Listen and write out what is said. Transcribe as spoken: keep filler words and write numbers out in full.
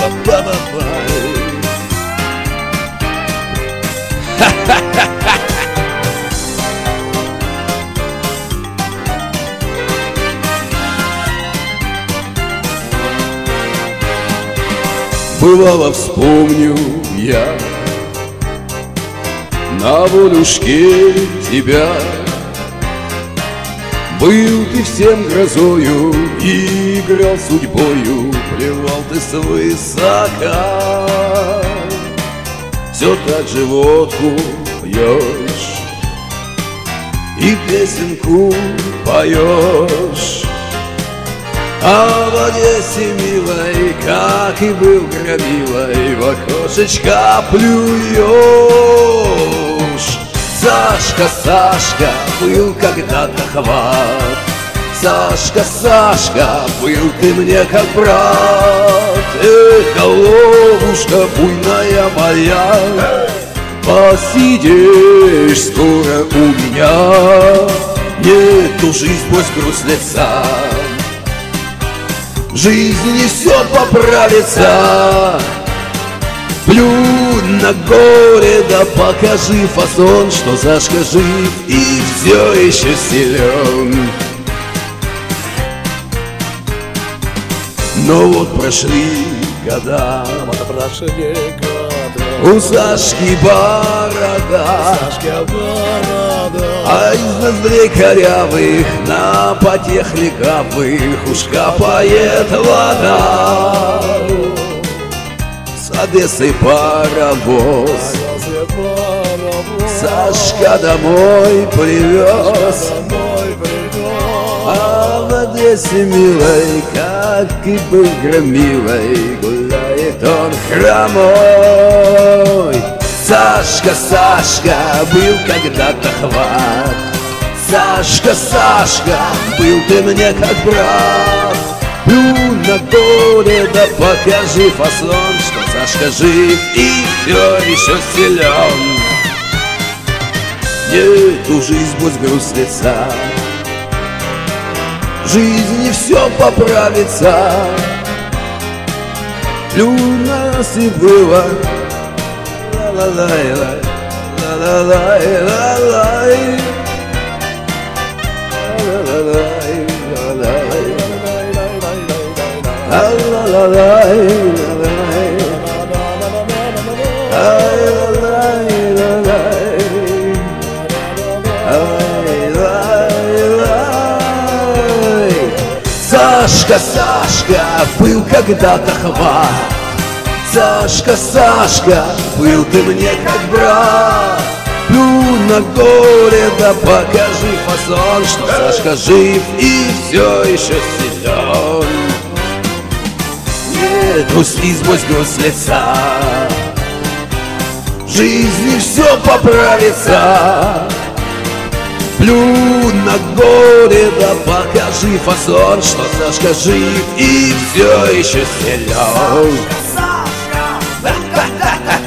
Бывало, вспомню я на волюшке тебя. Был ты всем грозою и играл судьбою, плевал ты свысока. Все так же водку пьешь и песенку поешь. А в Одессе, милой, как и был громилой, в окошечко плюешь. Сашка, Сашка, был когда-то хват. Сашка, Сашка, был ты мне как брат. Эх, головушка буйная моя, посидишь скоро у меня. Нету жизнь, пусть грусть лица, в жизни не все поправится. Плюнь на горе, да покажи фасон, что Сашка жив и все еще силен. Но вот прошли года, вот прошли года, у Сашки борода, а из ноздрей корявых на потех легавых уж капает вода. С Одессы паровоз Сашка домой привез. А в Одессе, милой, как и был громилой, гуляет он хромой. Сашка, Сашка, был когда-то хват. Сашка, Сашка, был ты мне как брат. Плюнь на горе, да покажи фасон, что Сашка жив и все еще силен. Нету жизнь, пусть грусть лица, в жизни все поправится. Плюнь на нас и было. Ла-ла-лай-лай, ла-ла-лай-ла-лай, ла-ла-лай, ла-лай, ла-ла-лай, ла-лай. Сашка, Сашка, был когда-то хват. Сашка, Сашка, был ты мне как брат. Плюнь на горе, да покажи фасон, что Сашка жив и все еще силен. Нету слиз, пусть грусть лица, в жизни все поправится. Плюнь на горе, да покажи фасон, что Сашка жив и все еще силен. Сашка, Сашка,